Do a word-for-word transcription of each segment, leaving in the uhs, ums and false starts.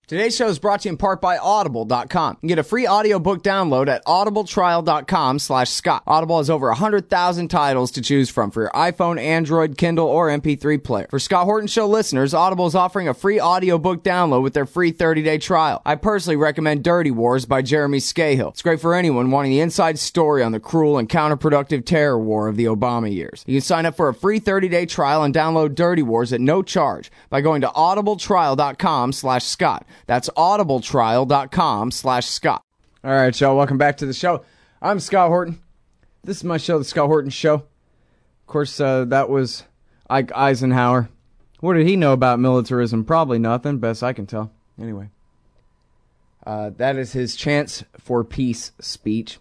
Today's show is brought to you in part by Audible dot com. You can get a free audiobook download at audibletrial dot com slash Scott. Audible has over one hundred thousand titles to choose from for your iPhone, Android, Kindle, or M P three player. For Scott Horton Show listeners, Audible is offering a free audiobook download with their free thirty-day trial. I personally recommend Dirty Wars by Jeremy Scahill. It's great for anyone wanting the inside story on the cruel and counterproductive terror war of the Obama years. You can sign up for a free thirty-day trial and download Dirty Wars at no charge by going to audibletrial dot com slash Scott. That's audibletrial dot com slash Scott. All right, y'all, welcome back to the show. I'm Scott Horton. This is my show, The Scott Horton Show. Of course, uh, that was Ike Eisenhower. What did he know about militarism? Probably nothing, best I can tell. Anyway, uh, that is his chance for peace speech.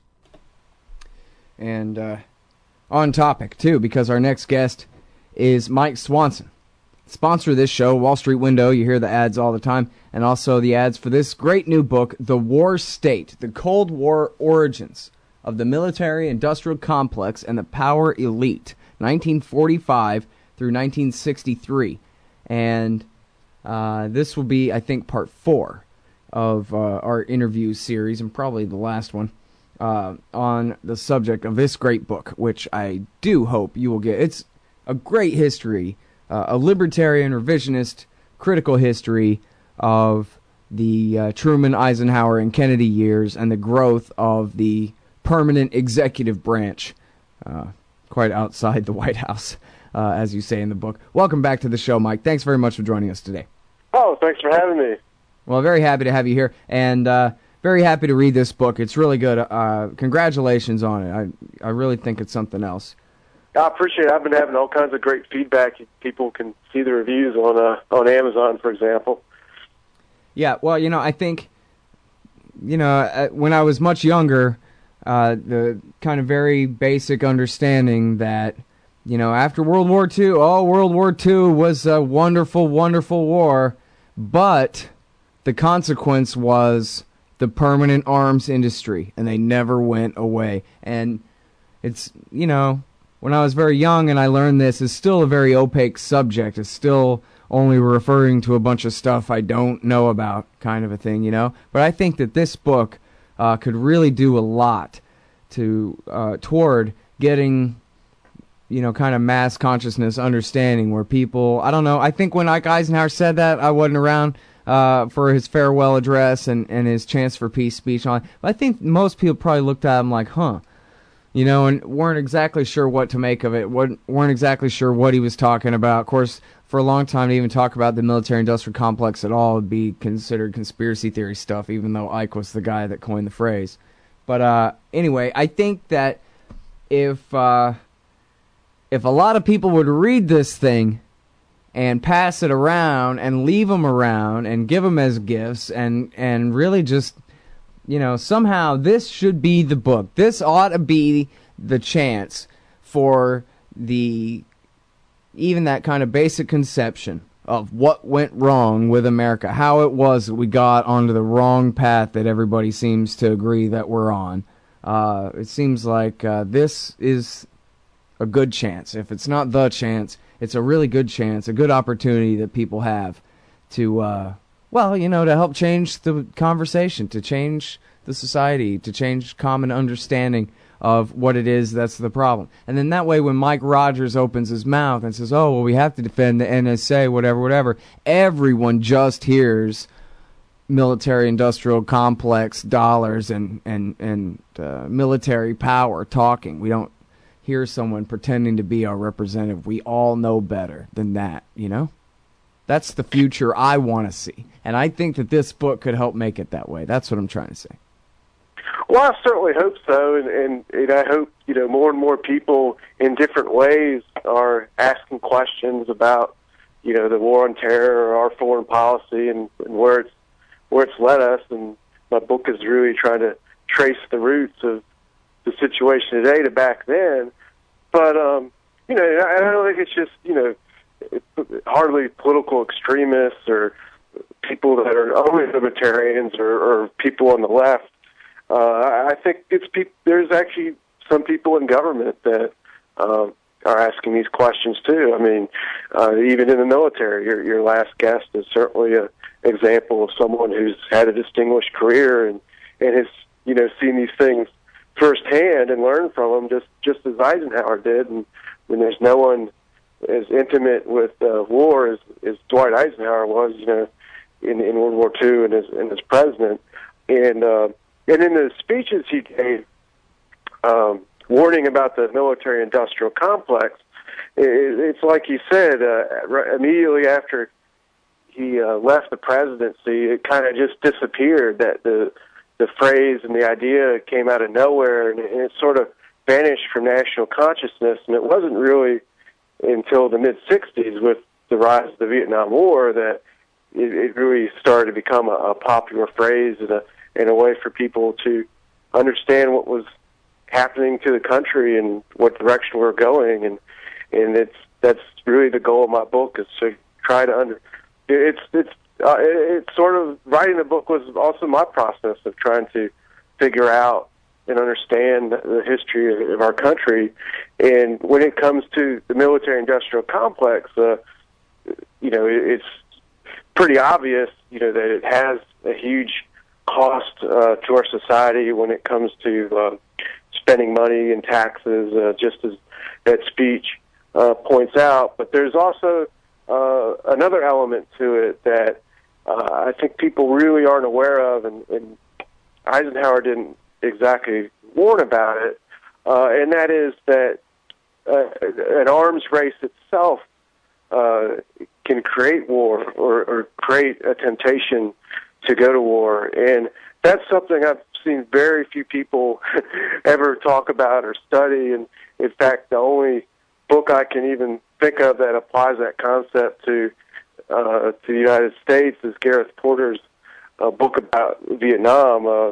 And uh, on topic, too, because our next guest is Mike Swanson. Sponsor of this show, Wall Street Window. You hear the ads all the time. And also the ads for this great new book, The War State, The Cold War Origins of the Military-Industrial Complex and the Power Elite, nineteen forty-five through nineteen sixty-three. And uh, this will be, I think, part four of uh, our interview series, and probably the last one, uh, on the subject of this great book, which I do hope you will get. It's a great history. Uh, a libertarian, revisionist, critical history of the uh, Truman, Eisenhower, and Kennedy years and the growth of the permanent executive branch, uh, quite outside the White House, uh, as you say in the book. Welcome back to the show, Mike. Thanks very much for joining us today. Oh, thanks for having me. Well, very happy to have you here, and uh, very happy to read this book. It's really good. Uh, congratulations on it. I, I really think it's something else. I appreciate it. I've been having all kinds of great feedback. People can see the reviews on uh, on Amazon, for example. Yeah, well, you know, I think, you know, when I was much younger, uh, the kind of very basic understanding that, you know, after World War Two, oh, World War Two was a wonderful, wonderful war, but the consequence was the permanent arms industry, and they never went away. And it's, you know, when I was very young and I learned this, it's still a very opaque subject. It's still only referring to a bunch of stuff I don't know about, kind of a thing, you know? But I think that this book uh, could really do a lot to uh, toward getting, you know, kind of mass consciousness understanding where people, I don't know, I think when Ike Eisenhower said that, I wasn't around uh, for his farewell address and, and his chance for peace speech. On, but I think most people probably looked at him like, huh. You know, and weren't exactly sure what to make of it, weren't exactly sure what he was talking about. Of course, for a long time, to even talk about the military-industrial complex at all would be considered conspiracy theory stuff, even though Ike was the guy that coined the phrase. But uh, anyway, I think that if uh, if a lot of people would read this thing and pass it around and leave them around and give them as gifts and, and really just... You know, somehow this should be the book. This ought to be the chance for the, even that kind of basic conception of what went wrong with America, how it was that we got onto the wrong path that everybody seems to agree that we're on. Uh, it seems like uh, this is a good chance. If it's not the chance, it's a really good chance, a good opportunity that people have to... Uh, Well, you know, to help change the conversation, to change the society, to change common understanding of what it is that's the problem. And then that way when Mike Rogers opens his mouth and says, oh, well, we have to defend the N S A, whatever, whatever, everyone just hears military-industrial complex, dollars, and, and, and uh, military power talking. We don't hear someone pretending to be our representative. We all know better than that, you know? That's the future I want to see. And I think that this book could help make it that way. That's what I'm trying to say. Well, I certainly hope so, and, and, and I hope, you know, more and more people in different ways are asking questions about, you know, the war on terror or our foreign policy and, and where it's where it's led us. And my book is really trying to trace the roots of the situation today to back then. But, um, you know, I don't think it's just, you know, hardly political extremists or people that are only libertarians or, or people on the left. Uh, I think it's pe- there's actually some people in government that uh, are asking these questions too. I mean, uh, even in the military, your your last guest is certainly a example of someone who's had a distinguished career and and has, you know, seen these things firsthand and learned from them, just just as Eisenhower did. And when there's no one as intimate with uh, war as, as Dwight Eisenhower was, you know, in, in World War Two and as and as president, and uh, and in the speeches he gave, um, warning about the military-industrial complex, it, it's like he said uh, right, immediately after he uh, left the presidency, it kind of just disappeared. That the the phrase and the idea came out of nowhere, and it, and it sort of vanished from national consciousness. And it wasn't really until the mid sixties, with the rise of the Vietnam War, that it, it really started to become a, a popular phrase and a, and a way for people to understand what was happening to the country and what direction we're going. And and it's that's really the goal of my book, is to try to under. It's it's uh, it's sort of writing the book was also my process of trying to figure out and understand the history of our country. And when it comes to the military-industrial complex, uh, you know, it's pretty obvious, you know, that it has a huge cost uh, to our society when it comes to uh, spending money and taxes, uh, just as that speech uh, points out. But there's also uh, another element to it that uh, I think people really aren't aware of, and, and Eisenhower didn't exactly warn about it, uh, and that is that uh, an arms race itself uh, can create war or, or create a temptation to go to war. And that's something I've seen very few people ever talk about or study. And in fact, the only book I can even think of that applies that concept to uh, to the United States is Gareth Porter's uh, book about Vietnam, uh,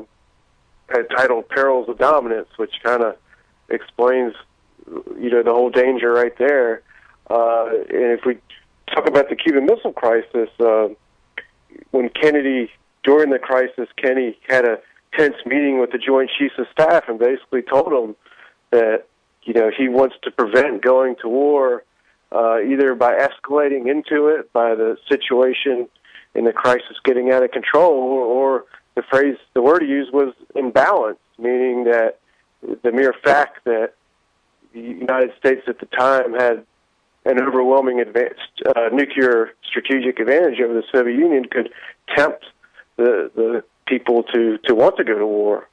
titled Perils of Dominance, which kind of explains, you know, the whole danger right there. Uh, and if we talk about the Cuban Missile Crisis, uh, when Kennedy, during the crisis, Kennedy had a tense meeting with the Joint Chiefs of Staff and basically told them that, you know, he wants to prevent going to war, uh, either by escalating into it, by the situation in the crisis getting out of control, or, or the phrase, the word he used was imbalance, meaning that the mere fact that the United States at the time had an overwhelming advanced, uh, nuclear strategic advantage over the Soviet Union could tempt the the people to, to want to go to war.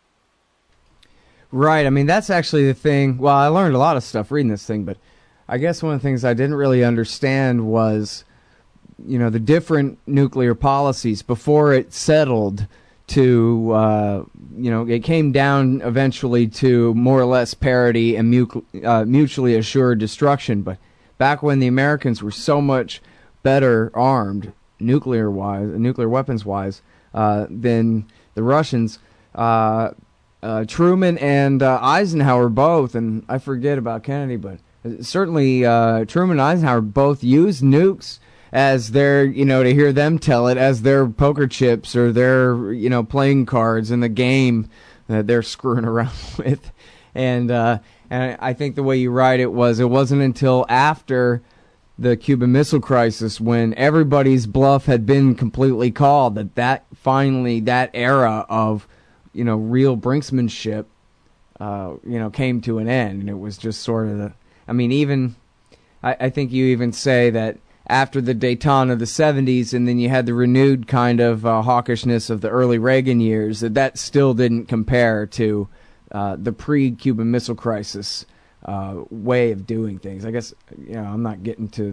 Right. I mean, that's actually the thing. Well, I learned a lot of stuff reading this thing, but I guess one of the things I didn't really understand was, you know, the different nuclear policies before it settled to, uh, you know, it came down eventually to more or less parity and mu- uh, mutually assured destruction. But back when the Americans were so much better armed, nuclear-wise, nuclear weapons-wise, uh, than the Russians, uh, uh, Truman and uh, Eisenhower both, and I forget about Kennedy, but certainly uh, Truman and Eisenhower both used nukes as their, you know, to hear them tell it, as their poker chips or their, you know, playing cards in the game that they're screwing around with. And uh, and I think the way you write it was, it wasn't until after the Cuban Missile Crisis, when everybody's bluff had been completely called, that that finally, that era of, you know, real brinksmanship, uh, you know, came to an end. And it was just sort of the, I mean, even, I, I think you even say that after the détente of the seventies, and then you had the renewed kind of uh, hawkishness of the early Reagan years, that that still didn't compare to uh, the pre-Cuban Missile Crisis uh, way of doing things. I guess, you know, I'm not getting to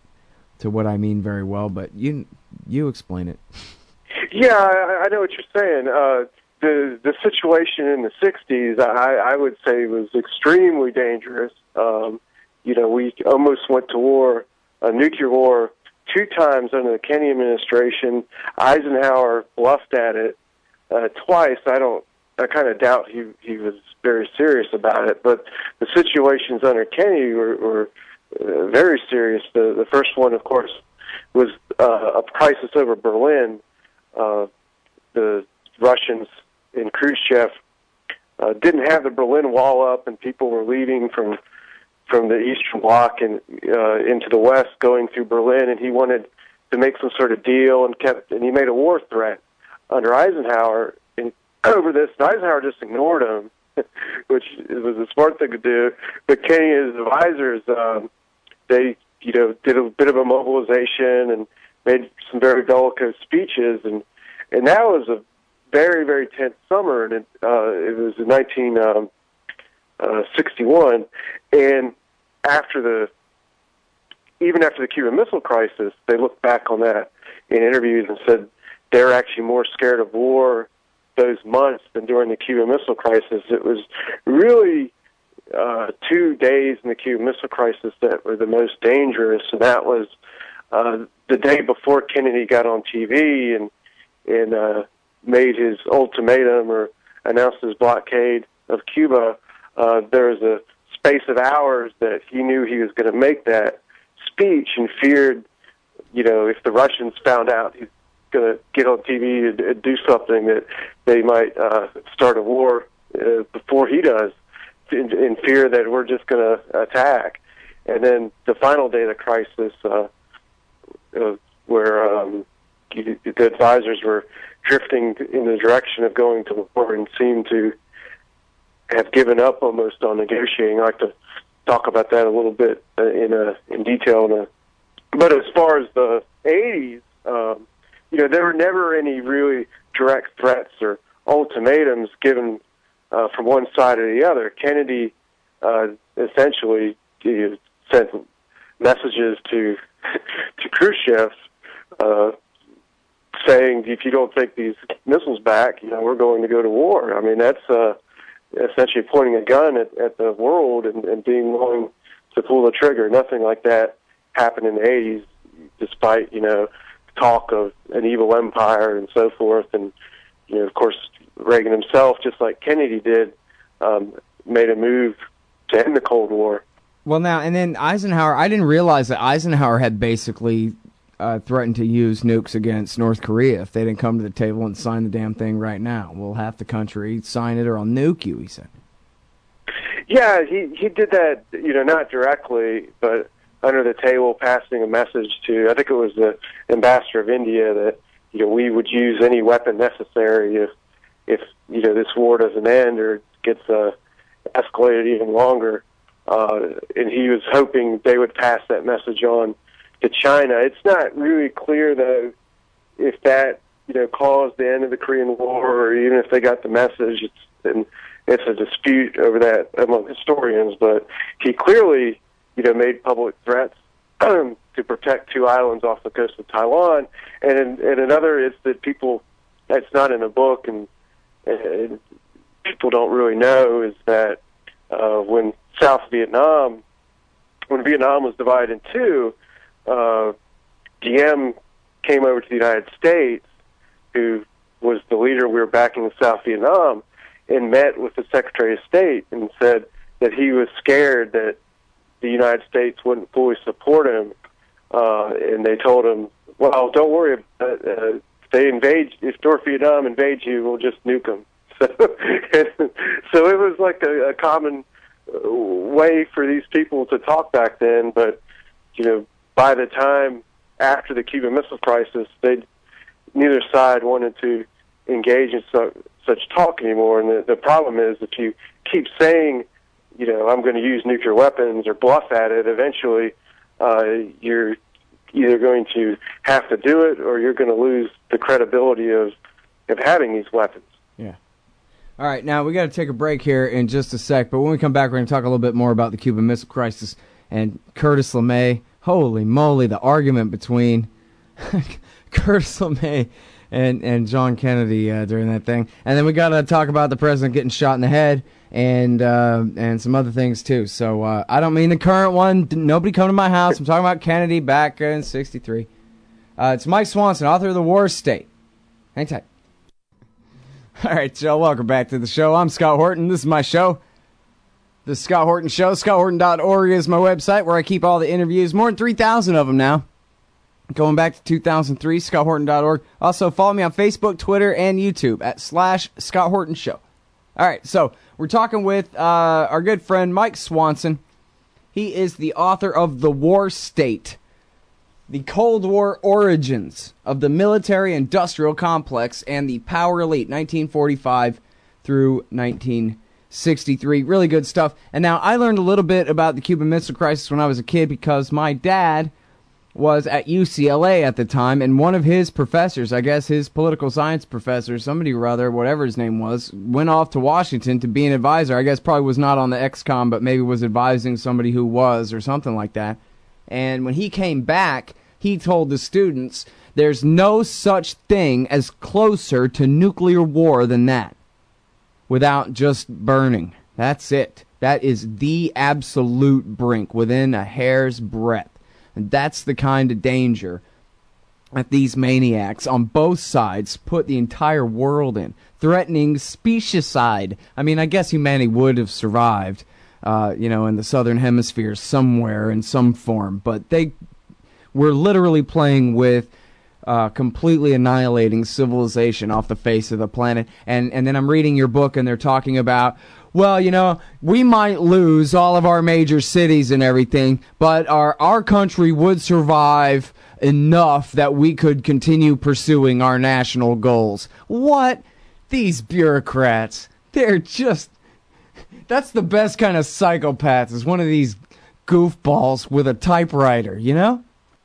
to what I mean very well, but you you explain it. Yeah, I, I know what you're saying. Uh, the the situation in the sixties, I, I would say, was extremely dangerous. Um, you know, we almost went to war, a nuclear war, two times under the Kennedy administration. Eisenhower bluffed at it uh, twice. I don't. I kind of doubt he he was very serious about it. But the situations under Kennedy were, were uh, very serious. The the first one, of course, was uh, a crisis over Berlin. Uh, the Russians in Khrushchev uh, didn't have the Berlin Wall up, and people were leaving from from the Eastern Bloc and uh, into the West, going through Berlin, and he wanted to make some sort of deal, and kept and he made a war threat under Eisenhower and over this. And Eisenhower just ignored him, which was a smart thing to do. But Kennedy and his advisors, um, they you know did a bit of a mobilization and made some very bellicose speeches, and and that was a very very tense summer, and it, uh, it was in nineteen sixty-one, and after the even after the Cuban Missile Crisis, they looked back on that in interviews and said they're actually more scared of war those months than during the Cuban Missile Crisis. It was really uh, two days in the Cuban Missile Crisis that were the most dangerous, and that was uh, the day before Kennedy got on T V and and uh, made his ultimatum or announced his blockade of Cuba. Uh, there was a space of hours that he knew he was going to make that speech and feared, you know, if the Russians found out he's going to get on T V and, and do something, that they might uh, start a war uh, before he does, in, in fear that we're just going to attack. And then the final day of the crisis, uh, uh, where um, the advisors were drifting in the direction of going to war and seemed to have given up almost on negotiating. I'd like to talk about that a little bit uh, in a, in detail. In a, but as far as the eighties, um, you know, there were never any really direct threats or ultimatums given uh, from one side or the other. Kennedy uh, essentially you know, sent messages to to Khrushchev uh, saying, if you don't take these missiles back, you know, we're going to go to war. I mean, that's uh, essentially pointing a gun at, at the world and, and being willing to pull the trigger. Nothing like that happened in the eighties, despite, you know, talk of an evil empire and so forth. And, you know, of course, Reagan himself, just like Kennedy did, um, made a move to end the Cold War. Well, now, and then Eisenhower, I didn't realize that Eisenhower had basically uh, threatened to use nukes against North Korea if they didn't come to the table and sign the damn thing right now. Well, half the country sign it or I'll nuke you, he said. Yeah, he, he did that, you know, not directly, but under the table, passing a message to, I think it was the ambassador of India, that, you know, we would use any weapon necessary if, if you know, this war doesn't end or gets uh, escalated even longer. Uh, and he was hoping they would pass that message on to China. It's not really clear, though, if that, you know, caused the end of the Korean War, or even if they got the message. It's, and it's a dispute over that among historians. But he clearly, you know, made public threats um, to protect two islands off the coast of Taiwan. And, in, and another is that people, that's not in the book, and, and people don't really know, is that uh, when South Vietnam, when Vietnam was divided in two, uh, Diem came over to the United States, who was the leader we were backing in South Vietnam, and met with the Secretary of State and said that he was scared that the United States wouldn't fully support him. Uh, and they told him, well, don't worry, uh, uh, if they invade, if North Vietnam invades you, we'll just nuke them. So, so it was like a, a common way for these people to talk back then, but, you know, by the time after the Cuban Missile Crisis, they neither side wanted to engage in so, such talk anymore. And the, the problem is, if you keep saying, you know, I'm going to use nuclear weapons or bluff at it, eventually uh, you're either going to have to do it or you're going to lose the credibility of, of having these weapons. Yeah. All right, now we got to take a break here in just a sec, but when we come back, we're going to talk a little bit more about the Cuban Missile Crisis and Curtis LeMay. Holy moly, the argument between Curtis LeMay and, and John Kennedy uh, during that thing. And then we got to talk about the president getting shot in the head and uh, and some other things, too. So uh, I don't mean the current one. Nobody come to my house. I'm talking about Kennedy back in sixty-three. Uh, it's Mike Swanson, author of The War State. Hang tight. All right, so welcome back to the show. I'm Scott Horton. This is my show, The Scott Horton Show. Scott Horton dot org is my website where I keep all the interviews, more than three thousand of them now, going back to two thousand three, Scott Horton dot org. Also, follow me on Facebook, Twitter, and YouTube at slash Scott Horton Show. All right, so we're talking with uh, our good friend Mike Swanson. He is the author of The War State, The Cold War Origins of the Military-Industrial Complex and the Power Elite, nineteen forty-five through nineteen sixty-three. Really good stuff. And now, I learned a little bit about the Cuban Missile Crisis when I was a kid because my dad was at U C L A at the time, and one of his professors, I guess his political science professor, somebody or other, whatever his name was, went off to Washington to be an advisor. I guess probably was not on the X COM, but maybe was advising somebody who was, or something like that. And when he came back, he told the students, there's no such thing as closer to nuclear war than that, without just burning. That's it. That is the absolute brink, within a hair's breadth. And that's the kind of danger that these maniacs on both sides put the entire world in, threatening speciescide. I mean, I guess humanity would have survived, uh, you know, in the southern hemisphere somewhere in some form, but they were literally playing with uh, completely annihilating civilization off the face of the planet. And, and then I'm reading your book, and they're talking about, well, you know, we might lose all of our major cities and everything, but our our country would survive enough that we could continue pursuing our national goals. What? These bureaucrats, they're just... That's the best kind of psychopaths, is one of these goofballs with a typewriter, you know?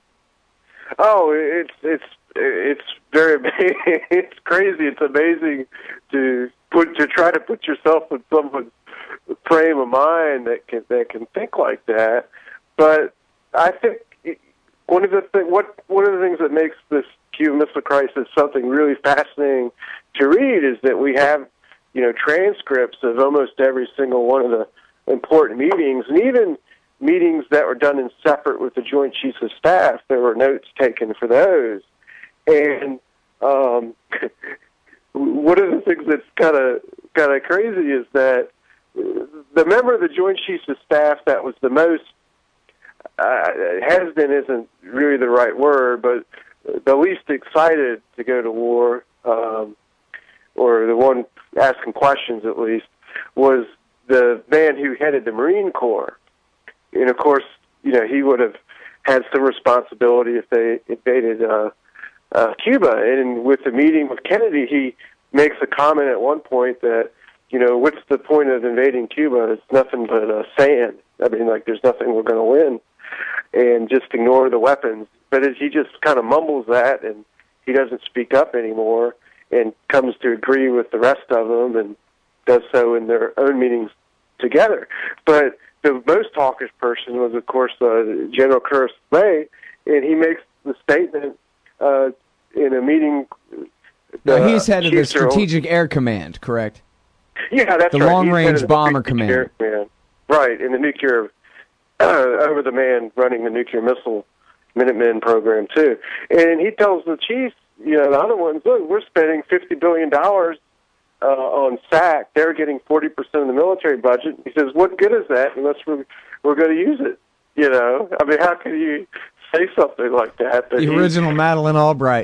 Oh, it's it's it's very amazing. It's crazy. It's amazing to put to try to put yourself in someone's frame of mind that can that can think like that. But I think one of the thing, what one of the things that makes this Cuban Missile Crisis something really fascinating to read is that we have, you know, transcripts of almost every single one of the important meetings, and even meetings that were done in separate with the Joint Chiefs of Staff. There were notes taken for those. And um, one of the things that's kind of kind of crazy is that the member of the Joint Chiefs of Staff that was the most uh, hesitant isn't really the right word, but the least excited to go to war, um, or the one asking questions at least, was the man who headed the Marine Corps. And of course, you know, he would have had some responsibility if they invaded uh, uh, Cuba. And with the meeting with Kennedy, he makes a comment at one point that, you know, what's the point of invading Cuba? It's nothing but uh, sand. I mean, like, there's nothing we're going to win, and just ignore the weapons. But as he just kind of mumbles that, and he doesn't speak up anymore, and comes to agree with the rest of them, and does so in their own meetings together. But the most hawkish person was, of course, uh, General Curtis Lay, and he makes the statement uh, in a meeting. Now, he's head of the Strategic Air Command, correct? Yeah, that's the right. The Long Range Bomber Command. Air Command. Right, and the nuclear, uh, over the man running the nuclear missile Minutemen program, too. And he tells the chiefs, you know, the other ones, look, we're spending fifty billion dollars uh, on S A C. They're getting forty percent of the military budget. He says, what good is that unless we're, we're going to use it? You know, I mean, how can you say something like that? But the original Madeleine Albright.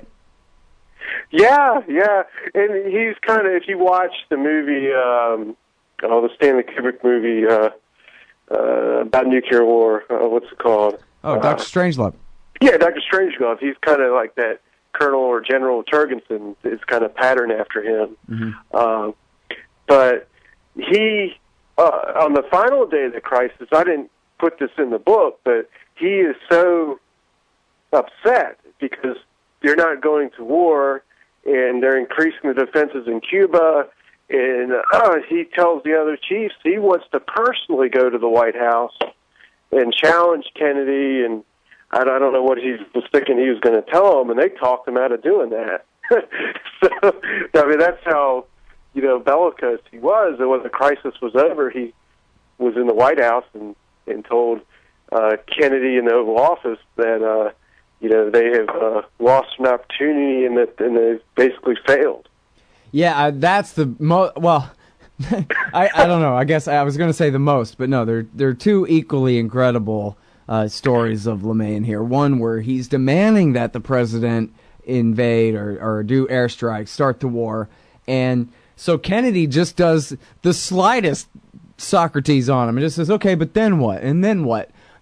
Yeah, yeah. And he's kind of, if you watch the movie, um, oh, the Stanley Kubrick movie uh, uh, about nuclear war, uh, what's it called? Oh, Doctor Uh, Strangelove. Yeah, Doctor Strangelove. He's kind of like that Colonel or General Turgensen is kind of patterned after him. Mm-hmm. Uh, but he, uh, on the final day of the crisis, I didn't put this in the book, but he is so upset because they're not going to war, and they're increasing the defenses in Cuba, and uh, he tells the other chiefs he wants to personally go to the White House and challenge Kennedy, and I don't know what he was thinking he was going to tell them, and they talked him out of doing that. So, I mean, that's how, you know, bellicose he was, and when the crisis was over, he was in the White House and, and told uh, Kennedy in the Oval Office that, uh, you know, they have uh, lost an opportunity and that and they've basically failed. Yeah, uh, that's the most. Well, I I don't know. I guess I was going to say the most, but no, they're they're two equally incredible uh, stories of LeMay in here. One where he's demanding that the president invade or or do airstrikes, start the war, and so Kennedy just does the slightest Socrates on him and just says, okay, but then what? And then what?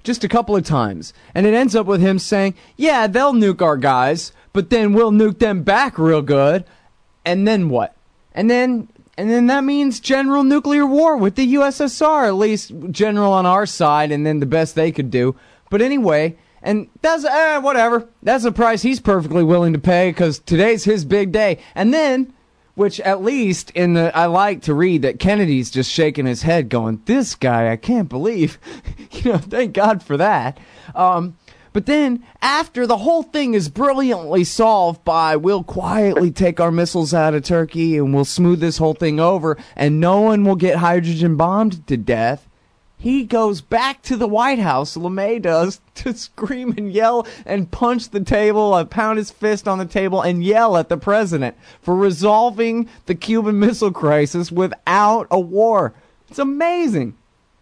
just a couple of times. And it ends up with him saying, yeah, they'll nuke our guys, but then we'll nuke them back real good. And then what? And then and then that means general nuclear war with the U S S R, at least general on our side, and then the best they could do. But anyway, and that's, eh, whatever. That's a price he's perfectly willing to pay because today's his big day. And then, which at least in the, I like to read that Kennedy's just shaking his head going, this guy, I can't believe, you know, thank God for that. Um, but then after the whole thing is brilliantly solved by we'll quietly take our missiles out of Turkey and we'll smooth this whole thing over and no one will get hydrogen bombed to death, he goes back to the White House, LeMay does, to scream and yell and punch the table, uh, pound his fist on the table and yell at the president for resolving the Cuban Missile Crisis without a war. It's amazing.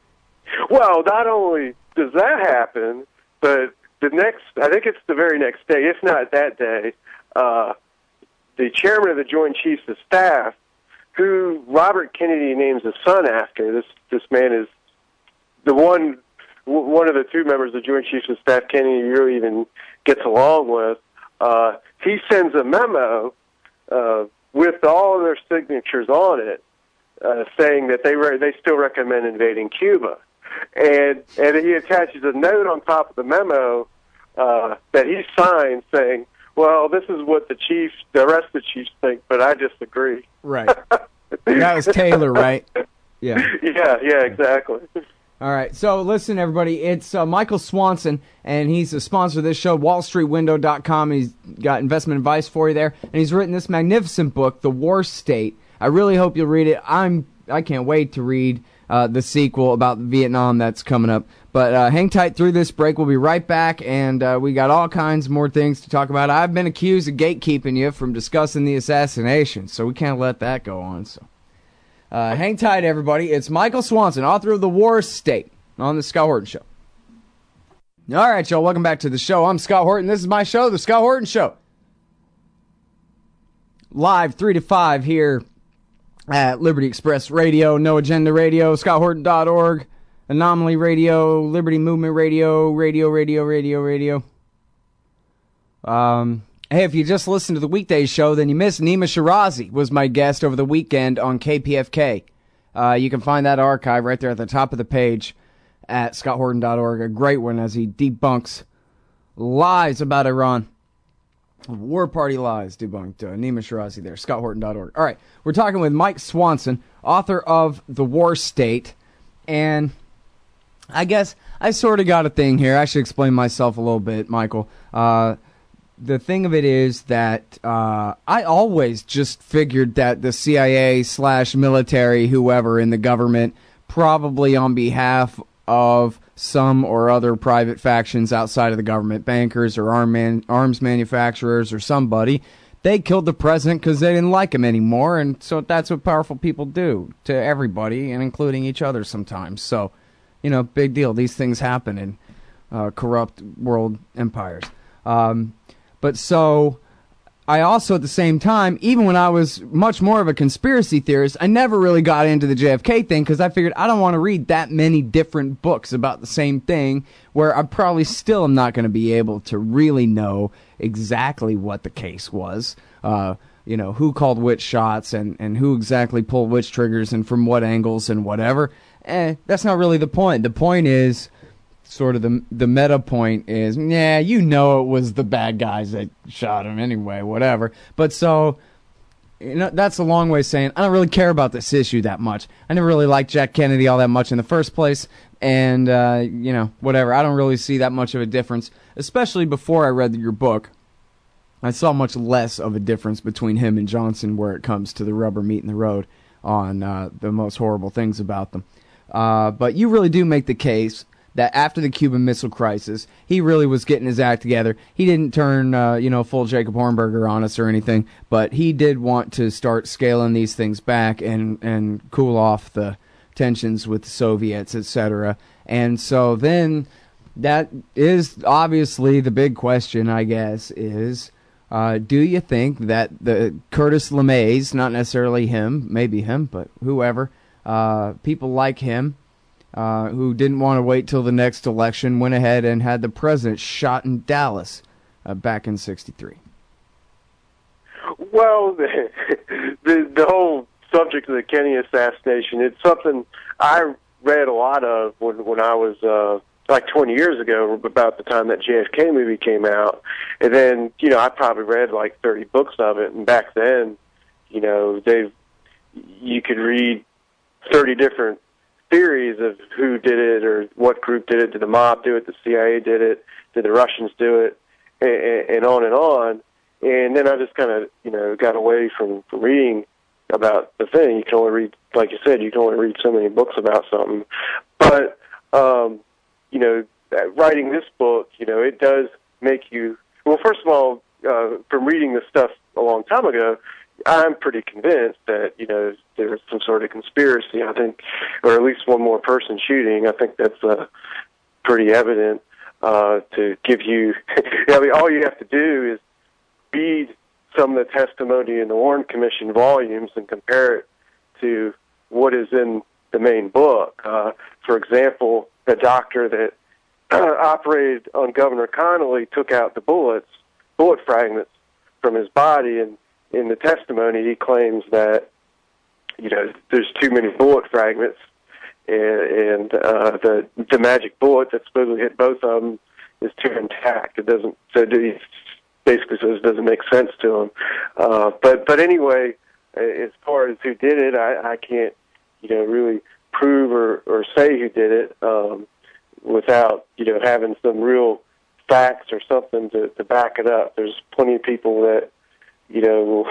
Well, not only does that happen, but the next, I think it's the very next day, if not that day, uh, the chairman of the Joint Chiefs of Staff, who Robert Kennedy names his son after, this this man is the one one of the two members of the Joint Chiefs of Staff Kennedy really even gets along with. Uh, he sends a memo uh, with all of their signatures on it, uh, saying that they re- they still recommend invading Cuba, and and he attaches a note on top of the memo uh, that he signed saying, "Well, this is what the chiefs, the rest of the chiefs think, but I disagree." Right. That was Taylor, right? Yeah. Yeah. Yeah. Exactly. All right, so listen, everybody, it's uh, Michael Swanson, and he's a sponsor of this show, wall street window dot com. He's got investment advice for you there, and he's written this magnificent book, The War State. I really hope you'll read it. I'm, I can't wait to read uh, the sequel about Vietnam that's coming up. But uh, hang tight through this break. We'll be right back, and uh, we got all kinds more things to talk about. I've been accused of gatekeeping you from discussing the assassination, so we can't let that go on, so... Uh, hang tight, everybody. It's Michael Swanson, author of The War State, on The Scott Horton Show. All right, y'all, welcome back to the show. I'm Scott Horton. This is my show, The Scott Horton Show. Live three to five here at Liberty Express Radio, No Agenda Radio, scott horton dot org, Anomaly Radio, Liberty Movement Radio, Radio, Radio, Radio, Radio. Um... Hey, if you just listened to the weekday show, then you missed Nima Shirazi was my guest over the weekend on K P F K. Uh, you can find that archive right there at the top of the page at scott horton dot org. A great one as he debunks lies about Iran. War Party lies debunked. Uh, Nima Shirazi there, scott horton dot org. All right, we're talking with Mike Swanson, author of The War State. And I guess I sort of got a thing here. I should explain myself a little bit, Michael. Uh... The thing of it is that uh, I always just figured that the C I A slash military, whoever in the government, probably on behalf of some or other private factions outside of the government, bankers or arm man, arms manufacturers or somebody, they killed the president because they didn't like him anymore, and so that's what powerful people do to everybody, and including each other sometimes. So, you know, big deal. These things happen in uh, corrupt world empires. Um... But so, I also at the same time, even when I was much more of a conspiracy theorist, I never really got into the J F K thing because I figured I don't want to read that many different books about the same thing where I probably still am not going to be able to really know exactly what the case was. Uh, you know, who called which shots and, and who exactly pulled which triggers and from what angles and whatever. Eh, that's not really the point. The point is... Sort of the the meta point is, yeah, you know it was the bad guys that shot him anyway, whatever. But so, you know, that's a long way of saying I don't really care about this issue that much. I never really liked Jack Kennedy all that much in the first place, and, uh, you know, whatever. I don't really see that much of a difference, especially before I read your book. I saw much less of a difference between him and Johnson where it comes to the rubber meeting the road on uh, the most horrible things about them. Uh, but you really do make the case that after the Cuban Missile Crisis, he really was getting his act together. He didn't turn, uh, you know, full Jacob Hornberger on us or anything, but he did want to start scaling these things back and, and cool off the tensions with the Soviets, et cetera. And so then that is obviously the big question, I guess, is uh, do you think that the Curtis LeMays, not necessarily him, maybe him, but whoever, uh, people like him, uh, who didn't want to wait till the next election, went ahead and had the president shot in Dallas uh, back in sixty-three. Well, the, the the whole subject of the Kennedy assassination, it's something I read a lot of when when I was uh, like twenty years ago, about the time that J F K movie came out. And then, you know, I probably read like thirty books of it. And back then, you know, they you could read thirty different theories of who did it or what group did it. Did the mob do it? The C I A did it? Did the Russians do it? And, and on and on. And then I just kind of, you know, got away from, from reading about the thing. You can only read, like you said, you can only read so many books about something. But, um, you know, writing this book, you know, it does make you, well, first of all, uh, from reading this stuff a long time ago, I'm pretty convinced that, you know, there's some sort of conspiracy, I think, or at least one more person shooting. I think that's uh, pretty evident uh, to give you, I mean, all you have to do is read some of the testimony in the Warren Commission volumes and compare it to what is in the main book. Uh, for example, the doctor that uh, operated on Governor Connolly took out the bullets, bullet fragments from his body, and in the testimony he claims that, you know, there's too many bullet fragments, and, and uh, the the magic bullet that supposedly hit both of them is too intact. It doesn't. So he basically says it doesn't make sense to him. Uh, but but anyway, as far as who did it, I, I can't, you know, really prove or, or say who did it um, without, you know, having some real facts or something to, to back it up. There's plenty of people that, you know,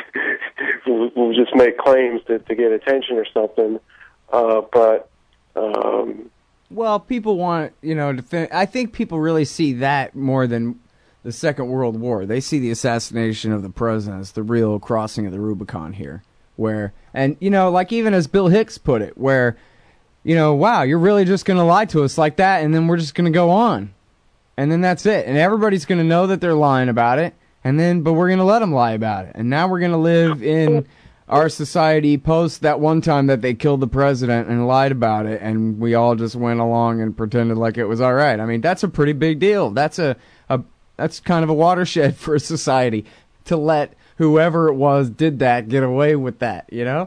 will, will just make claims to, to get attention or something. Uh, but um, well, people want, you know, defend, I think people really see that more than the Second World War. They see the assassination of the president as the real crossing of the Rubicon here. Where, and, you know, like even as Bill Hicks put it, where, you know, wow, you're really just going to lie to us like that, and then we're just going to go on. And then that's it. And everybody's going to know that they're lying about it, and then, but we're going to let them lie about it. And now we're going to live in our society post that one time that they killed the president and lied about it, and we all just went along and pretended like it was all right. I mean, that's a pretty big deal. That's a, a that's kind of a watershed for a society to let whoever it was did that get away with that, you know?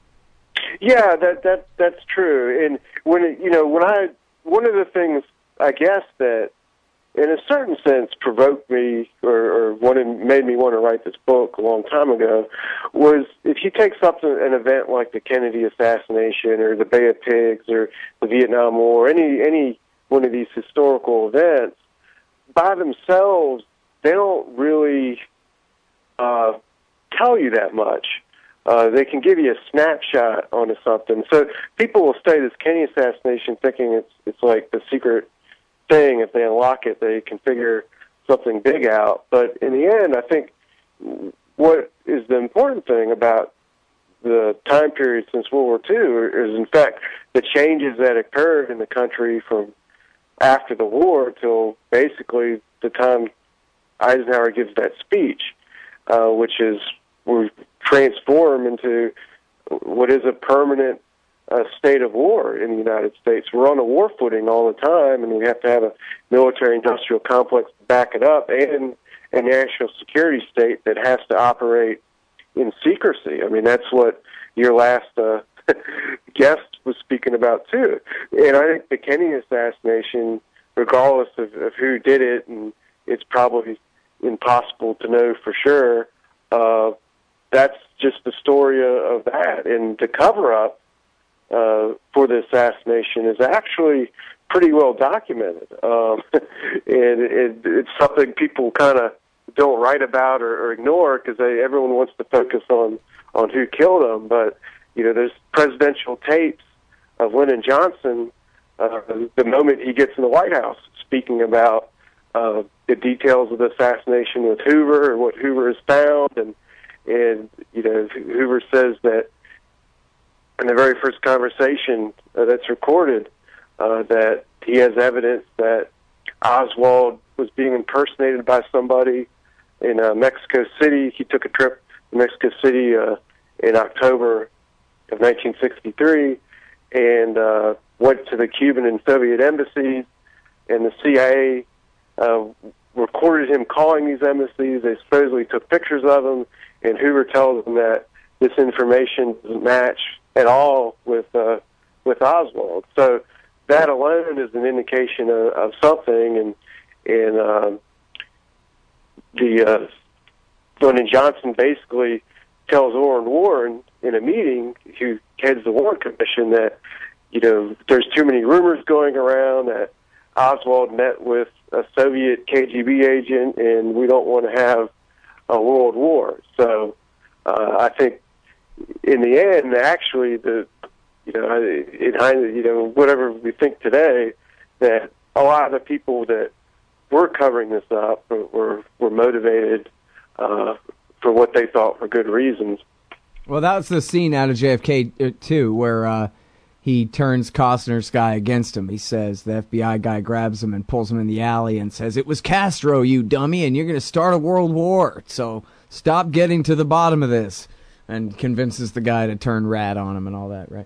Yeah, that that that's true. And when it, you know, when I one of the things I guess that in a certain sense provoked me or, or wanted, made me want to write this book a long time ago was if you take something, an event like the Kennedy assassination or the Bay of Pigs or the Vietnam War, any any one of these historical events, by themselves, they don't really uh, tell you that much. Uh, they can give you a snapshot onto something. So people will study this Kennedy assassination thinking it's it's like the secret thing. If they unlock it, they can figure something big out. But in the end, I think what is the important thing about the time period since World War Two is, in fact, the changes that occurred in the country from after the war till basically the time Eisenhower gives that speech, uh, which is we're transformed into what is a permanent uh, state of war in the United States. We're on a war footing all the time, and we have to have a military-industrial complex to back it up, and a national security state that has to operate in secrecy. I mean, that's what your last uh, guest was speaking about, too. And I think the Kennedy assassination, regardless of, of who did it, and it's probably impossible to know for sure, uh, that's just the story of that. And the cover-up uh, for the assassination is actually pretty well documented. Um, and it, it's something people kind of don't write about or, or ignore because everyone wants to focus on, on who killed them. But, you know, there's presidential tapes of Lyndon Johnson uh, the moment he gets in the White House speaking about uh, the details of the assassination with Hoover and what Hoover has found. And, and you know, Hoover says that in the very first conversation uh, that's recorded, uh, that he has evidence that Oswald was being impersonated by somebody in uh, Mexico City. He took a trip to Mexico City uh, in October of nineteen sixty-three, and uh, went to the Cuban and Soviet embassies, and the C I A uh, recorded him calling these embassies. They supposedly took pictures of him, and Hoover tells them that this information doesn't match at all with uh, with Oswald. So that alone is an indication of, of something. And and um, the uh, Lyndon Johnson basically tells Orrin Warren in a meeting, who heads the Warren Commission, that you know there's too many rumors going around that Oswald met with a Soviet K G B agent, and we don't want to have a world war. So uh, I think in the end, actually, the you know, in hindsight, you know, whatever we think today, that a lot of the people that were covering this up were were, were motivated uh, for what they thought were good reasons. Well, that's the scene out of J F K too, where uh, he turns Costner's guy against him. He says the F B I guy grabs him and pulls him in the alley and says, "It was Castro, you dummy, and you're going to start a world war. So stop getting to the bottom of this." And convinces the guy to turn rat on him and all that, right?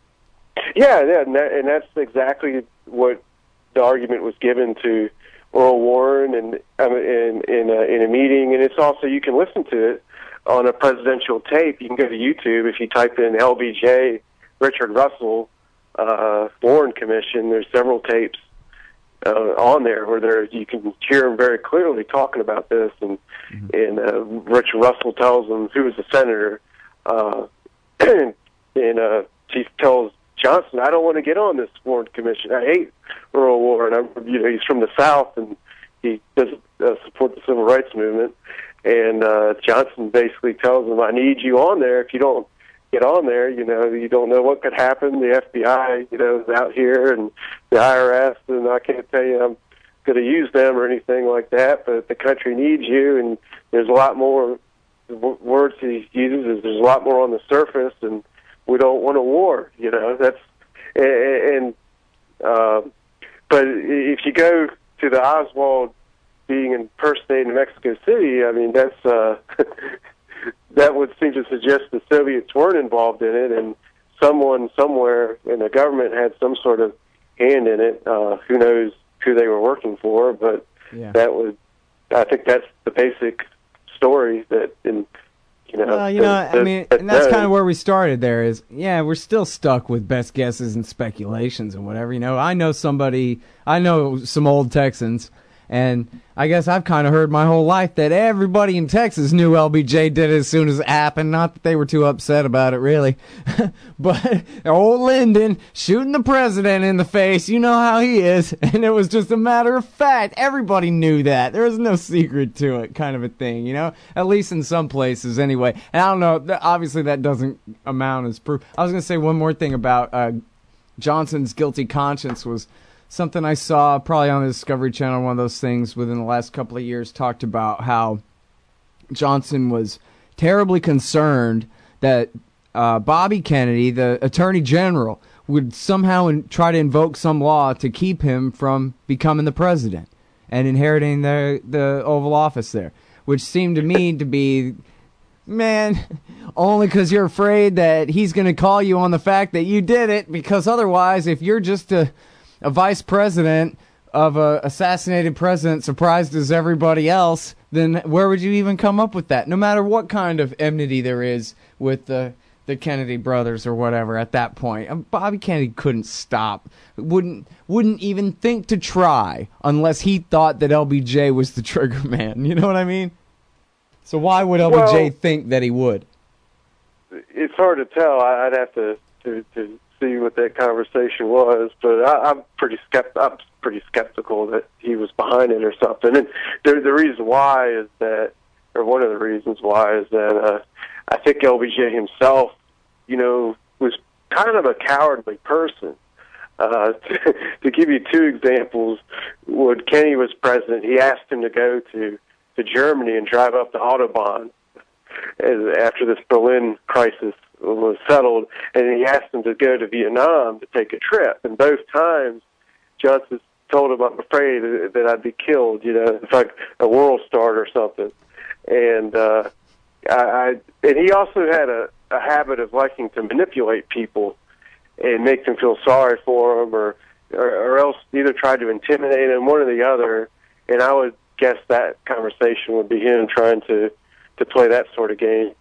Yeah, yeah, and, that, and that's exactly what the argument was given to Earl Warren and um, in in a, in a meeting. And it's also, you can listen to it on a presidential tape. You can go to YouTube if you type in L B J Richard Russell uh, Warren Commission. There's several tapes uh, on there where there you can hear him very clearly talking about this. And mm-hmm. and uh, Richard Russell tells him, who was the senator. Uh, and uh, he tells Johnson, "I don't want to get on this Warren Commission. I hate Earl Warren. I'm, you know, he's from the South and he doesn't uh, support the civil rights movement." And uh, Johnson basically tells him, "I need you on there. If you don't get on there, you know, you don't know what could happen. The F B I, you know, is out here, and the I R S, and I can't tell you I'm going to use them or anything like that. But the country needs you, and there's a lot more." The words he uses is there's a lot more on the surface, and we don't want a war. You know, that's and, and uh, but if you go to the Oswald being impersonated in Mexico City, I mean that's uh, that would seem to suggest the Soviets weren't involved in it, and someone somewhere in the government had some sort of hand in it. Uh, who knows who they were working for? But yeah. that would, I think that's the basic story that in you know well, you know that, I mean that, and that's kind of where we started there is yeah we're still stuck with best guesses and speculations and whatever. You know, I know somebody I know some old Texans, and I guess I've kind of heard my whole life that everybody in Texas knew L B J did it as soon as it happened. Not that they were too upset about it, really. But old Lyndon shooting the president in the face, you know how he is. And it was just a matter of fact. Everybody knew that. There was no secret to it, kind of a thing, you know? At least in some places, anyway. And I don't know, obviously that doesn't amount as proof. I was going to say one more thing about uh, Johnson's guilty conscience was something I saw probably on the Discovery Channel, one of those things within the last couple of years, talked about how Johnson was terribly concerned that uh, Bobby Kennedy, the Attorney General, would somehow in, try to invoke some law to keep him from becoming the president and inheriting the, the Oval Office there, which seemed to me to be, man, only because you're afraid that he's going to call you on the fact that you did it, because otherwise, if you're just a a vice president of a assassinated president surprised as everybody else, then where would you even come up with that? No matter what kind of enmity there is with the the Kennedy brothers or whatever at that point. Bobby Kennedy couldn't stop. Wouldn't wouldn't even think to try unless he thought that L B J was the trigger man. You know what I mean? So why would L B J well, think that he would? It's hard to tell. I'd have to to, to see what that conversation was, but I, I'm pretty skept- I'm pretty skeptical that he was behind it or something. And the, the reason why is that, or one of the reasons why is that uh, I think L B J himself, you know, was kind of a cowardly person. Uh, to, to give you two examples, when Kennedy was president, he asked him to go to, to Germany and drive up the Autobahn as, after this Berlin crisis was settled, and he asked him to go to Vietnam to take a trip. And both times, Johnson told him, "I'm afraid that I'd be killed. You know, it's like a world start or something." And uh, I, I and he also had a, a habit of liking to manipulate people. and make them feel sorry for them, or, or, or else either try to intimidate them, one or the other. And I would guess that conversation would be him trying to, to play that sort of game.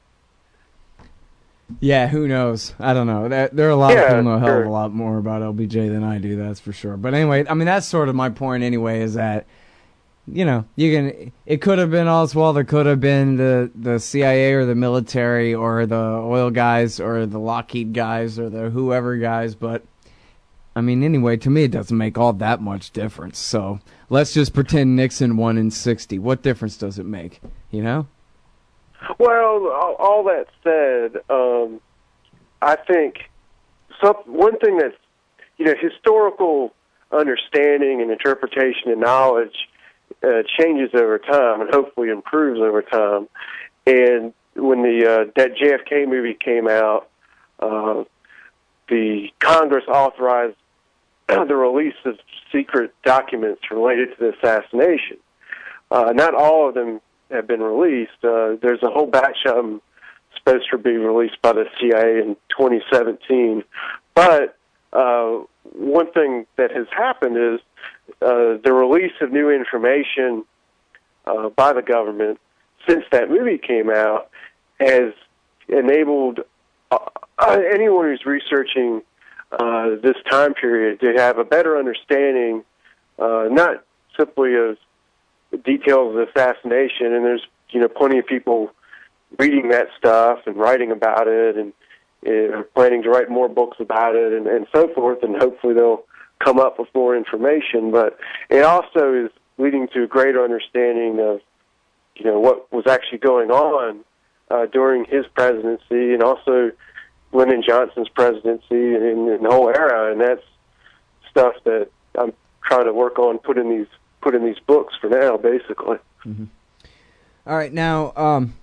Yeah, who knows? I don't know. There are a lot yeah, of people who know a hell sure. of a lot more about L B J than I do, that's for sure. But anyway, I mean, that's sort of my point anyway, is that, you know, you can. It could have been Oswald, it could have been the, the C I A or the military or the oil guys or the Lockheed guys or the whoever guys, but, I mean, anyway, to me it doesn't make all that much difference. So let's just pretend Nixon won in sixty. What difference does it make, you know? Well, all, all that said, um, I think some, one thing that's, you know, historical understanding and interpretation and knowledge uh, changes over time and hopefully improves over time. And when the uh, that J F K movie came out, uh, the Congress authorized the release of secret documents related to the assassination. Uh, not all of them have been released. Uh, there's a whole batch of them supposed to be released by the C I A in twenty seventeen. But uh, one thing that has happened is uh, the release of new information uh, by the government since that movie came out has enabled uh, anyone who's researching uh, this time period to have a better understanding, uh, not simply of details of the assassination, and there's, you know, plenty of people reading that stuff and writing about it and uh, planning to write more books about it and, and so forth, and hopefully they'll come up with more information. But it also is leading to a greater understanding of, you know, what was actually going on uh, during his presidency and also Lyndon Johnson's presidency and, and the whole era, and that's stuff that I'm trying to work on putting these put in these books for now, basically. Mm-hmm. All right, now um,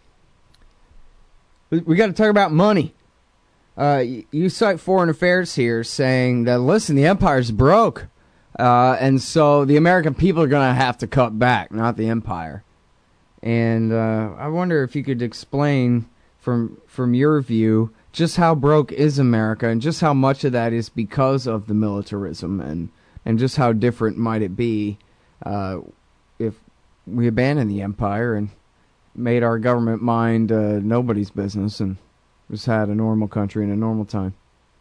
we, we got to talk about money. Uh, you, you cite Foreign Affairs here saying that, listen, the empire's broke, uh, and so the American people are going to have to cut back, not the empire. And uh, I wonder if you could explain from from your view just how broke is America and just how much of that is because of the militarism, and, and just how different might it be Uh, if we abandoned the empire and made our government mind uh, nobody's business and just had a normal country in a normal time.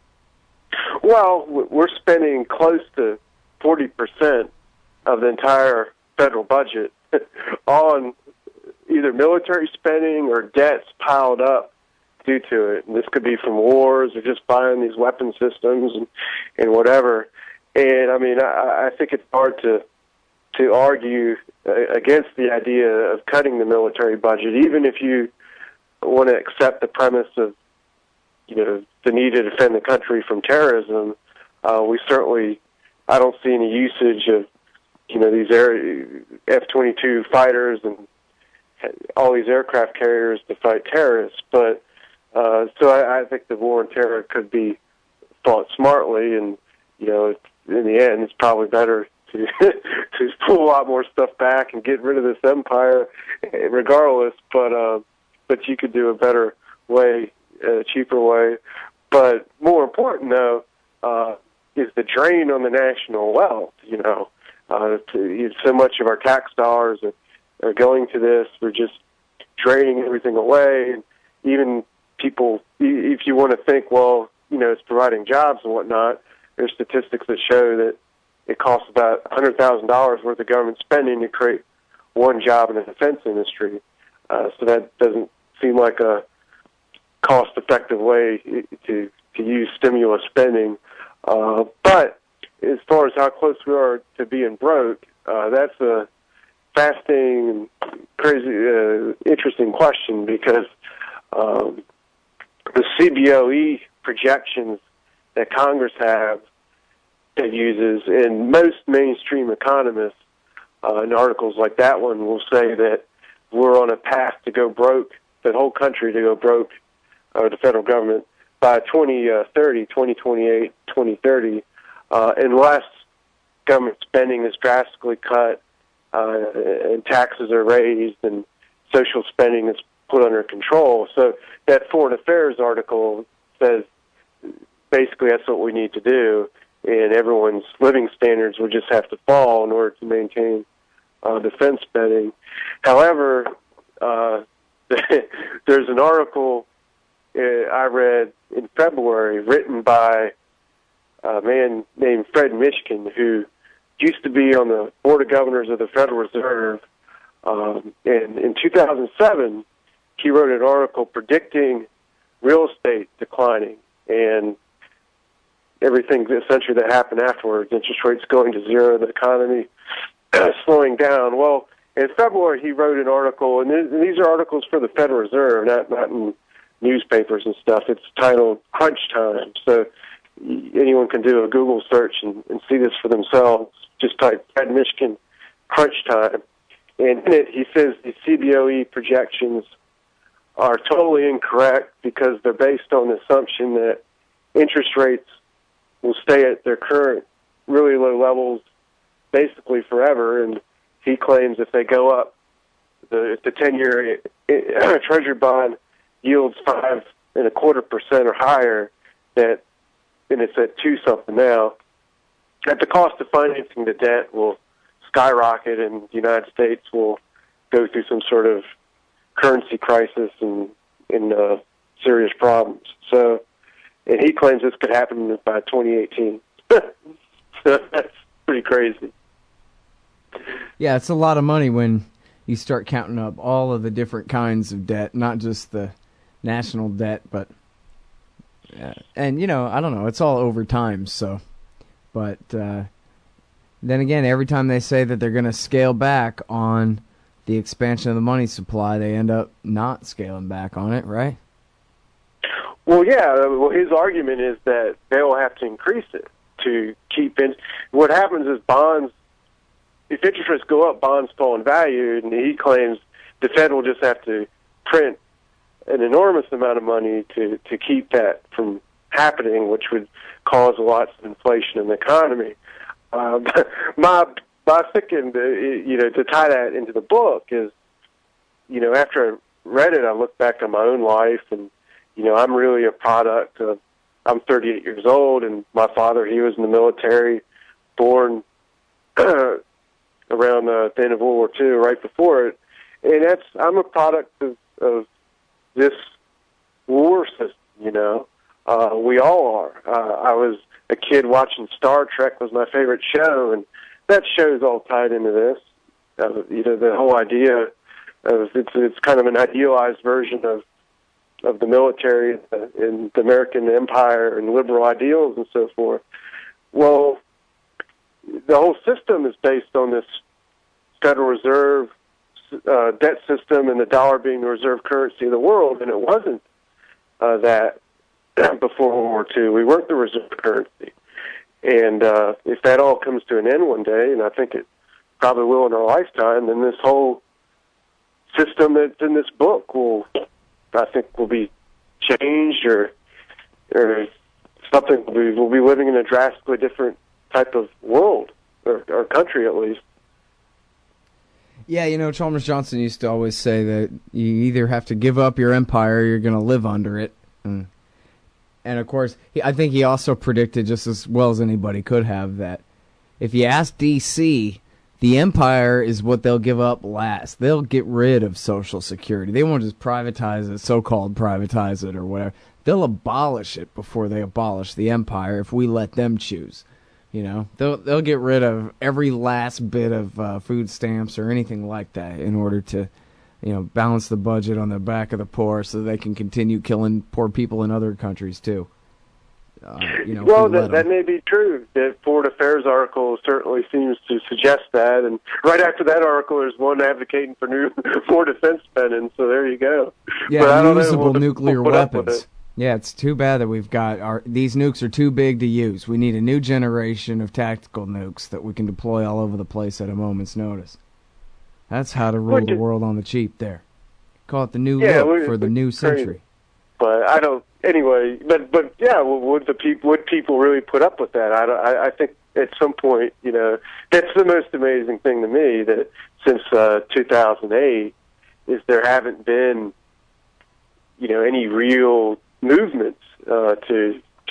Well, we're spending close to forty percent of the entire federal budget on either military spending or debts piled up due to it. And this could be from wars or just buying these weapon systems and, and whatever. And, I mean, I, I think it's hard to to argue against the idea of cutting the military budget, even if you want to accept the premise of, you know, the need to defend the country from terrorism. Uh, we certainly, I don't see any usage of, you know, these air, F twenty-two fighters and all these aircraft carriers to fight terrorists. But uh, so I, I think the war on terror could be fought smartly, and, you know, in the end, it's probably better to to pull a lot more stuff back and get rid of this empire, regardless. But uh, but you could do a better way, a cheaper way. But more important, though, uh, is the drain on the national wealth. You know, uh, to, so much of our tax dollars are, are going to this. We're just draining everything away. And even people, if you want to think, well, you know, it's providing jobs and whatnot, there's statistics that show that it costs about one hundred thousand dollars worth of government spending to create one job in the defense industry. Uh, so that doesn't seem like a cost-effective way to to use stimulus spending. Uh, but as far as how close we are to being broke, uh, that's a fascinating and crazy, uh, interesting question, because um, the C B O E projections that Congress have that uses, and most mainstream economists uh, in articles like that one will say that we're on a path to go broke, the whole country to go broke, or the federal government, by twenty thirty, twenty twenty-eight, twenty thirty, uh, unless government spending is drastically cut uh, and taxes are raised and social spending is put under control. So that Foreign Affairs article says basically that's what we need to do, and everyone's living standards would just have to fall in order to maintain uh, defense spending. However, uh, there's an article uh, I read in February written by a man named Fred Mishkin, who used to be on the Board of Governors of the Federal Reserve. Um, and in two thousand seven, he wrote an article predicting real estate declining and everything essentially that happened afterwards, interest rates going to zero, the economy slowing down. Well, in February, he wrote an article, and these are articles for the Federal Reserve, not, not in newspapers and stuff. It's titled Crunch Time. So anyone can do a Google search and, and see this for themselves. Just type Fred Mishkin Crunch Time. And in it, he says the C B O E projections are totally incorrect because they're based on the assumption that interest rates will stay at their current really low levels basically forever. And he claims if they go up, the, if the ten-year Treasury bond yields five and a quarter percent or higher, that, and it's at two something now, that the cost of financing the debt will skyrocket and the United States will go through some sort of currency crisis and, and uh, serious problems. So, and he claims this could happen by twenty eighteen. So that's pretty crazy. Yeah, it's a lot of money when you start counting up all of the different kinds of debt, not just the national debt, but, uh, and, you know, I don't know, it's all over time, so, but uh, then again, every time they say that they're going to scale back on the expansion of the money supply, they end up not scaling back on it, right? Well, yeah, well, his argument is that they'll have to increase it to keep in. What happens is bonds, if interest rates go up, bonds fall in value, and he claims the Fed will just have to print an enormous amount of money to, to keep that from happening, which would cause lots of inflation in the economy. Um, my, my thinking, uh, you know, to tie that into the book is, you know, after I read it, I looked back on my own life, and, you know, I'm really a product of, I'm thirty-eight years old, and my father, he was in the military, born around uh, the end of World War Two, right before it, and that's, I'm a product of, of this war system, you know. Uh, we all are. Uh, I was a kid watching Star Trek was my favorite show, and that show's all tied into this. Uh, you know, the whole idea of it's it's kind of an idealized version of of the military uh, and the American empire and liberal ideals and so forth. Well, the whole system is based on this Federal Reserve uh, debt system and the dollar being the reserve currency of the world, and it wasn't uh, that before World War Two. We weren't the reserve currency. And uh, if that all comes to an end one day, and I think it probably will in our lifetime, then this whole system that's in this book will, I think, will be changed, or or something. We'll be, we'll be living in a drastically different type of world, or, or country at least. Yeah, you know, Chalmers Johnson used to always say that you either have to give up your empire or you're going to live under it. And, and of course, he, I think he also predicted just as well as anybody could have that if you ask D C, the empire is what they'll give up last. They'll get rid of Social Security. They won't just privatize it, so-called privatize it or whatever. They'll abolish it before they abolish the empire if we let them choose. You know, they'll they'll get rid of every last bit of uh, food stamps or anything like that in order to, you know, balance the budget on the back of the poor so they can continue killing poor people in other countries too. Uh, you know, well, that, that may be true. The Foreign Affairs article certainly seems to suggest that, and right after that article, there's one advocating for new more defense spending. So there you go. Yeah, usable nuclear we'll weapons. Yeah, it's too bad that we've got our these nukes are too big to use. We need a new generation of tactical nukes that we can deploy all over the place at a moment's notice. That's how to rule the world on the cheap there. Call it the new yeah, look for the new crazy. century. But I don't. Anyway, but but yeah, would the people would people really put up with that? I don't, I, I think at some point, you know, that's the most amazing thing to me that since uh, two thousand eight is there haven't been, you know, any real movements uh, to to do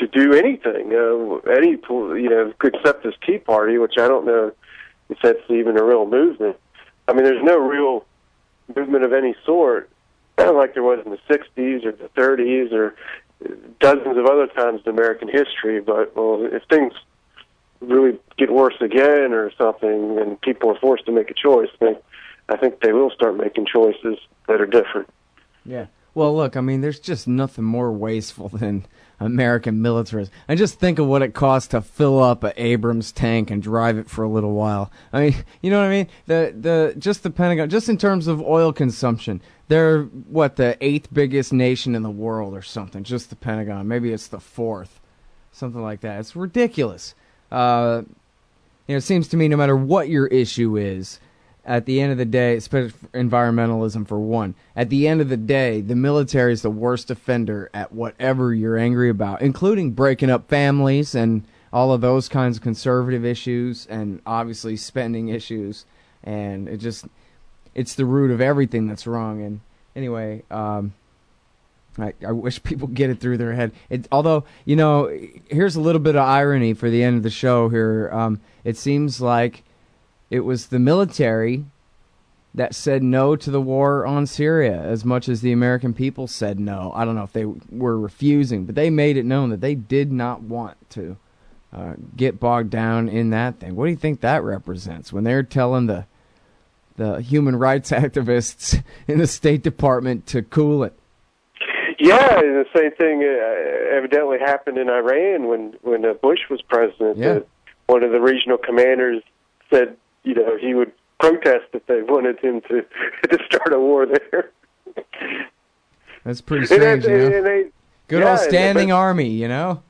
anything, uh, any you know, except this Tea Party, which I don't know if that's even a real movement. I mean, there's no real movement of any sort, like there was in the sixties or the thirties or dozens of other times in American history. But well, if things really get worse again or something, and people are forced to make a choice, then I think they will start making choices that are different. Yeah. Well, look, I mean, there's just nothing more wasteful than American militarism. And just think of what it costs to fill up an Abrams tank and drive it for a little while. I mean, you know what I mean? The the just the Pentagon, just in terms of oil consumption, they're, what, the eighth biggest nation in the world or something, just the Pentagon. Maybe it's the fourth, something like that. It's ridiculous. Uh, you know, it seems to me no matter what your issue is, at the end of the day, especially environmentalism for one, at the end of the day, the military is the worst offender at whatever you're angry about, including breaking up families and all of those kinds of conservative issues and obviously spending issues. And it just, it's the root of everything that's wrong. And anyway, um, I, I wish people get it through their head. It, although, you know, here's a little bit of irony for the end of the show here. Um, it seems like it was the military that said no to the war on Syria as much as the American people said no. I don't know if they were refusing, but they made it known that they did not want to uh, get bogged down in that thing. What do you think that represents when they're telling the the human rights activists in the State Department to cool it? Yeah, the same thing uh, evidently happened in Iran when, when uh, Bush was president. Yeah. Uh, one of the regional commanders said, you know, he would protest if they wanted him to to start a war there. That's pretty strange, and, you know? and they, Good yeah, old standing they, army, you know?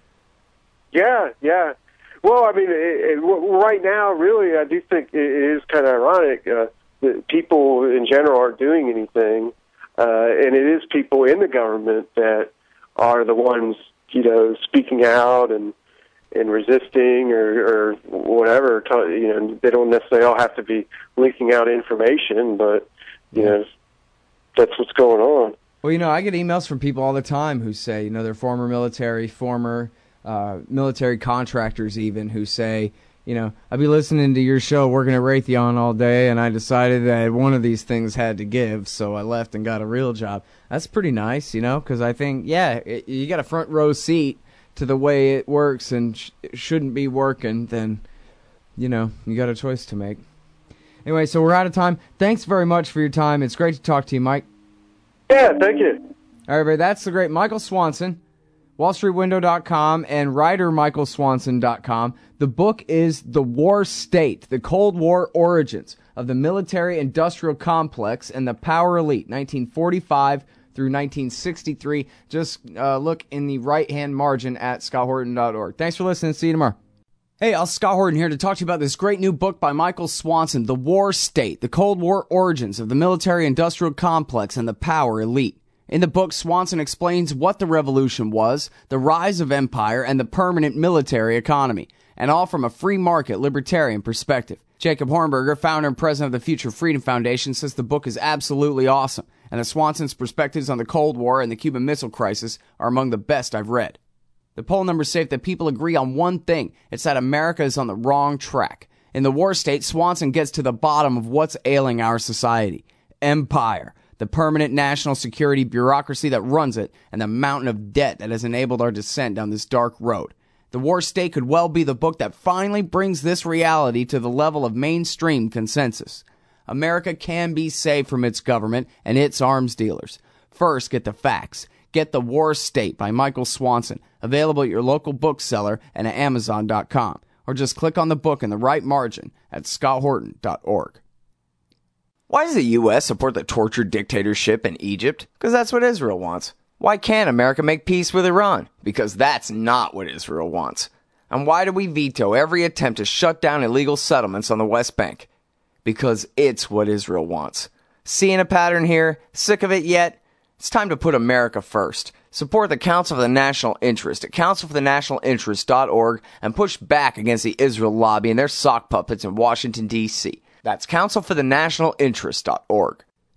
Yeah, yeah. Well, I mean, it, it, right now, really, I do think it is kind of ironic uh, that people in general aren't doing anything, uh, and it is people in the government that are the ones, you know, speaking out and and resisting or, or whatever. You know, they don't necessarily all have to be leaking out information, but, you yeah. know, that's what's going on. Well, you know, I get emails from people all the time who say, you know, they're former military, former uh, military contractors even, who say, you know, I've been listening to your show, working at Raytheon all day, and I decided that one of these things had to give, so I left and got a real job. That's pretty nice, you know, because I think, yeah, it, you got a front row seat to the way it works and sh- shouldn't be working, then, you know, you got a choice to make. Anyway, so we're out of time. Thanks very much for your time. It's great to talk to you, Mike. Yeah, thank you. All right, everybody, that's the great Michael Swanson, wall street window dot com and writer michael swanson dot com. The book is The War State, The Cold War Origins of the Military-Industrial Complex and the Power Elite, nineteen forty-five through nineteen sixty-three. Just uh, look in the right-hand margin at scott horton dot org. Thanks for listening. See you tomorrow. Hey, I'll Scott Horton here to talk to you about this great new book by Michael Swanson, The War State, The Cold War Origins of the Military-Industrial Complex and the Power Elite. In the book, Swanson explains what the revolution was, the rise of empire, and the permanent military economy, and all from a free market libertarian perspective. Jacob Hornberger, founder and president of the Future Freedom Foundation, says the book is absolutely awesome, and that Swanson's perspectives on the Cold War and the Cuban Missile Crisis are among the best I've read. The poll numbers say that people agree on one thing. It's that America is on the wrong track. In The War State, Swanson gets to the bottom of what's ailing our society. Empire, the permanent national security bureaucracy that runs it, and the mountain of debt that has enabled our descent down this dark road. The War State could well be the book that finally brings this reality to the level of mainstream consensus. America can be saved from its government and its arms dealers. First, get the facts. Get The War State by Michael Swanson, available at your local bookseller and at amazon dot com. Or just click on the book in the right margin at scott horton dot org. Why does the U S support the tortured dictatorship in Egypt? Because that's what Israel wants. Why can't America make peace with Iran? Because that's not what Israel wants. And why do we veto every attempt to shut down illegal settlements on the West Bank? Because it's what Israel wants. Seeing a pattern here? Sick of it yet? It's time to put America first. Support the Council for the National Interest at council for the national interest dot org and push back against the Israel lobby and their sock puppets in Washington, D C. That's council for the national interest dot org.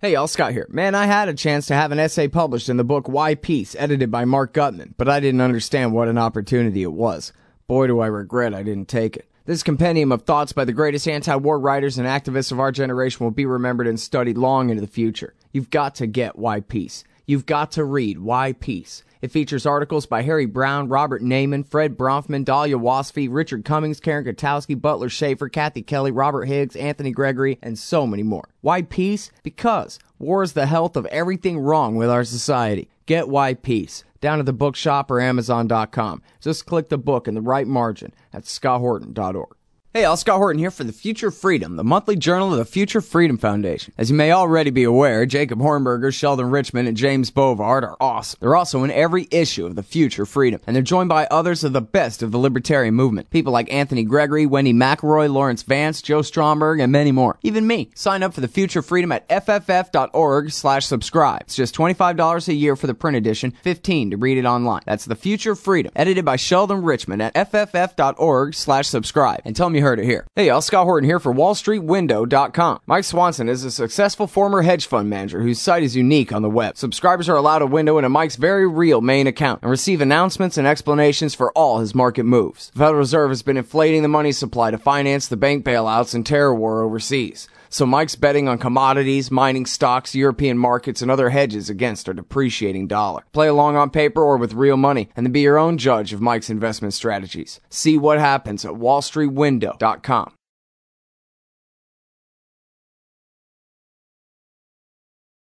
Hey y'all, Scott here. Man, I had a chance to have an essay published in the book Why Peace, edited by Mark Gutman, but I didn't understand what an opportunity it was. Boy, do I regret I didn't take it. This compendium of thoughts by the greatest anti-war writers and activists of our generation will be remembered and studied long into the future. You've got to get Why Peace. You've got to read Why Peace. It features articles by Harry Brown, Robert Naiman, Fred Bronfman, Dahlia Wasfy, Richard Cummings, Karen Kotowski, Butler Schaefer, Kathy Kelly, Robert Higgs, Anthony Gregory, and so many more. Why Peace? Because war is the health of everything wrong with our society. Get Why Peace. Down at the bookshop or amazon dot com. Just click the book in the right margin at scott horton dot org. Hey, all, Scott Horton here for The Future Freedom, the monthly journal of the Future Freedom Foundation. As you may already be aware, Jacob Hornberger, Sheldon Richman, and James Bovard are awesome. They're also in every issue of The Future Freedom, and they're joined by others of the best of the libertarian movement. People like Anthony Gregory, Wendy McElroy, Lawrence Vance, Joe Stromberg, and many more. Even me. Sign up for The Future Freedom at f f f dot org slash subscribe. It's just twenty-five dollars a year for the print edition, fifteen dollars to read it online. That's The Future Freedom, edited by Sheldon Richman at f f f dot org slash subscribe. And tell me you heard it here. Hey y'all, Scott Horton here for wall street window dot com. Mike Swanson is a successful former hedge fund manager whose site is unique on the web. Subscribers are allowed a window into Mike's very real main account and receive announcements and explanations for all his market moves. The Federal Reserve has been inflating the money supply to finance the bank bailouts and terror war overseas. So Mike's betting on commodities, mining stocks, European markets, and other hedges against our depreciating dollar. Play along on paper or with real money, and then be your own judge of Mike's investment strategies. See what happens at wall street window dot com.